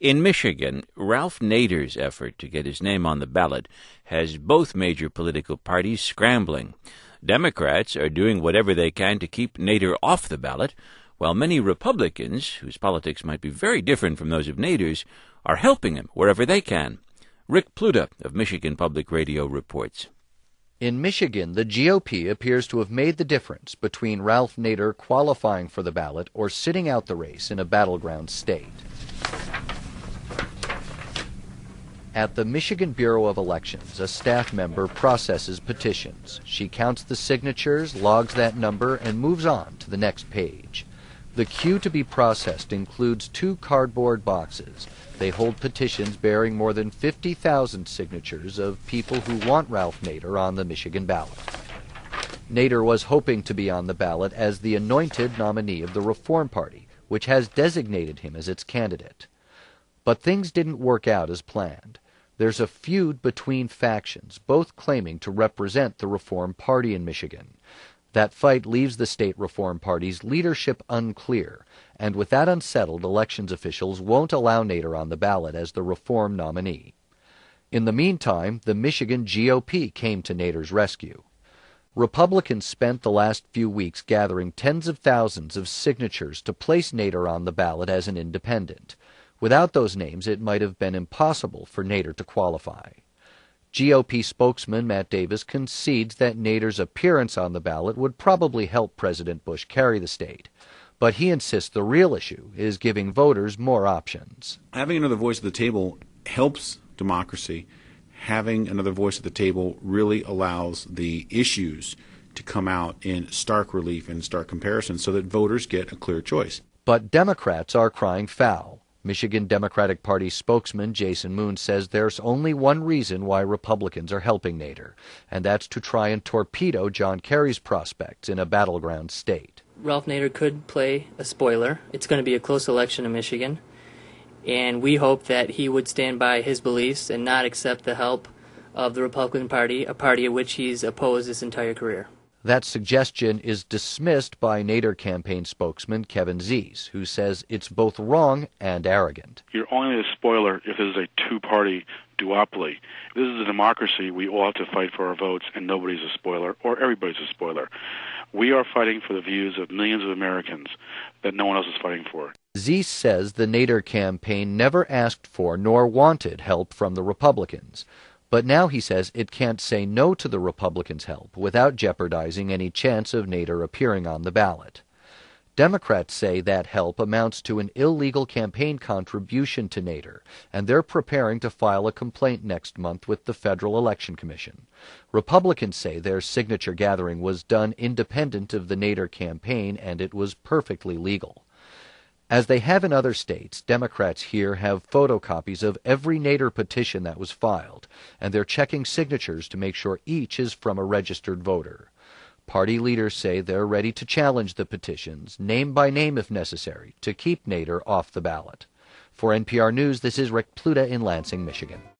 In Michigan, Ralph Nader's effort to get his name on the ballot has both major political parties scrambling. Democrats are doing whatever they can to keep Nader off the ballot, while many Republicans, whose politics might be very different from those of Nader's, are helping him wherever they can. Rick Pluta of Michigan Public Radio reports. In Michigan, the GOP appears to have made the difference between Ralph Nader qualifying for the ballot or sitting out the race in a battleground state. At the Michigan Bureau of Elections, a staff member processes petitions. She counts the signatures, logs that number, and moves on to the next page. The queue to be processed includes 2 cardboard boxes. They hold petitions bearing more than 50,000 signatures of people who want Ralph Nader on the Michigan ballot. Nader was hoping to be on the ballot as the anointed nominee of the Reform Party, which has designated him as its candidate. But things didn't work out as planned. There's a feud between factions, both claiming to represent the Reform Party in Michigan. That fight leaves the state Reform Party's leadership unclear, and with that unsettled, elections officials won't allow Nader on the ballot as the Reform nominee. In the meantime, the Michigan GOP came to Nader's rescue. Republicans spent the last few weeks gathering tens of thousands of signatures to place Nader on the ballot as an independent. Without those names, it might have been impossible for Nader to qualify. GOP spokesman Matt Davis concedes that Nader's appearance on the ballot would probably help President Bush carry the state, but he insists the real issue is giving voters more options. Having another voice at the table helps democracy. Having another voice at the table really allows the issues to come out in stark relief and stark comparison so that voters get a clear choice. But Democrats are crying foul. Michigan Democratic Party spokesman Jason Moon says there's only one reason why Republicans are helping Nader, and that's to try and torpedo John Kerry's prospects in a battleground state. Ralph Nader could play a spoiler. It's going to be a close election in Michigan, and we hope that he would stand by his beliefs and not accept the help of the Republican Party, a party of which he's opposed his entire career. That suggestion is dismissed by Nader campaign spokesman Kevin Zeese, who says it's both wrong and arrogant. You're only a spoiler if this is a two-party duopoly. If this is a democracy, we all have to fight for our votes, and nobody's a spoiler, or everybody's a spoiler. We are fighting for the views of millions of Americans that no one else is fighting for. Zeese says the Nader campaign never asked for nor wanted help from the Republicans. But now he says it can't say no to the Republicans' help without jeopardizing any chance of Nader appearing on the ballot. Democrats say that help amounts to an illegal campaign contribution to Nader, and they're preparing to file a complaint next month with the Federal Election Commission. Republicans say their signature gathering was done independent of the Nader campaign, and it was perfectly legal. As they have in other states, Democrats here have photocopies of every Nader petition that was filed, and they're checking signatures to make sure each is from a registered voter. Party leaders say they're ready to challenge the petitions, name by name if necessary, to keep Nader off the ballot. For NPR News, this is Rick Pluta in Lansing, Michigan.